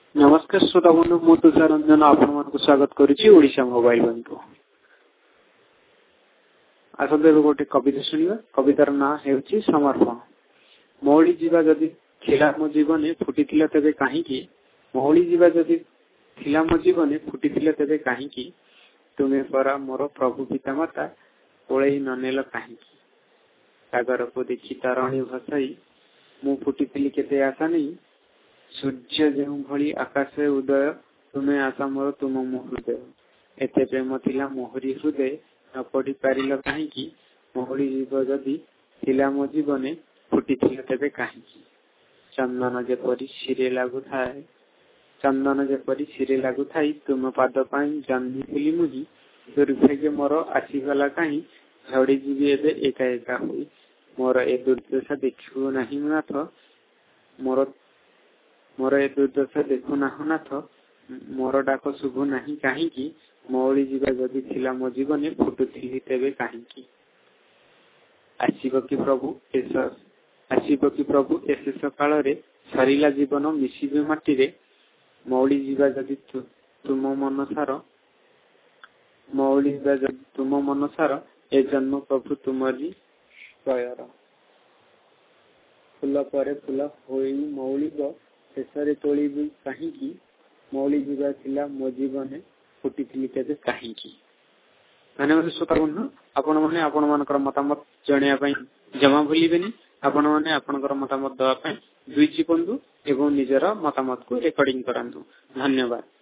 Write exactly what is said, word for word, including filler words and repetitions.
नमस्कार श्रोता बंधु मु तुषार रंजन आपण मानक स्वागत करुछि ओडिशा मोबाइल बन को आसते गोटे कविता सुनिबा कवितार ना हेउछि समर्पण। मौली जीवा जदि थिला मो जीवने फुटिथिला तबे काहीकि मौली जीवा जदि थिला मो जीवने फुटिथिला तबे काहीकि तुमे परा मोर प्रभु पिता माता ओळेई ननेल काहीकि सागर को देखि तारणी भसाई मु फुटिथिली केते आशा नहीं सूर्य जो भली आकाश उदय तुम्हें आशा मोर तुम मो हृदय एते प्रेम थिला मोहरी हृदय न पढ़ी पारिल काहीकि मोहरी जीव जदि थिला मो जीवने फुटिथिला तेबे काहीकि चंदन जेपरि सिरे लागु थाए चंदन जेपरि सिरे लागु थाई तुम पाद पाई जन्मिथिली मुहि दुर्भाग्य मोर आसीगला काहीं झड़ी जीवी एबे एका एका होई मोर ए दुर्दशा देखिबो नाही नाथ मोर मोर ए दुर्दशा देखु नाहु नाथ मोर डाक शुभु नाही काहीकि मौली जीवा जदि थिला मो जीवने फुटुथिली तेबे काहीकि आसीब कि प्रभु एस आसीब कि प्रभु ए शेष काल रे सरिला जीवन मिसिबे माटी रे मौली जीवा जदि तुम मन सार मौली जीवा जदि तुम मन सार ए जन्म प्रभु तुमरी दयर फूल परे फूल होई मौली गो शेषरे तोलिबी काहीकि मौली जीवा थिला मो जीवने फुटिथिली तेबे काहीकि। धन्यवाद श्रोता बंधु आपण माने आपण मानकर मतामत जणिया पई जमा भूलिबेनी आपण माने आपनकर मतामत दवा पई दुई चिपंदु एवं निजर मतामत को रेकॉर्डिंग करंतु। धन्यवाद।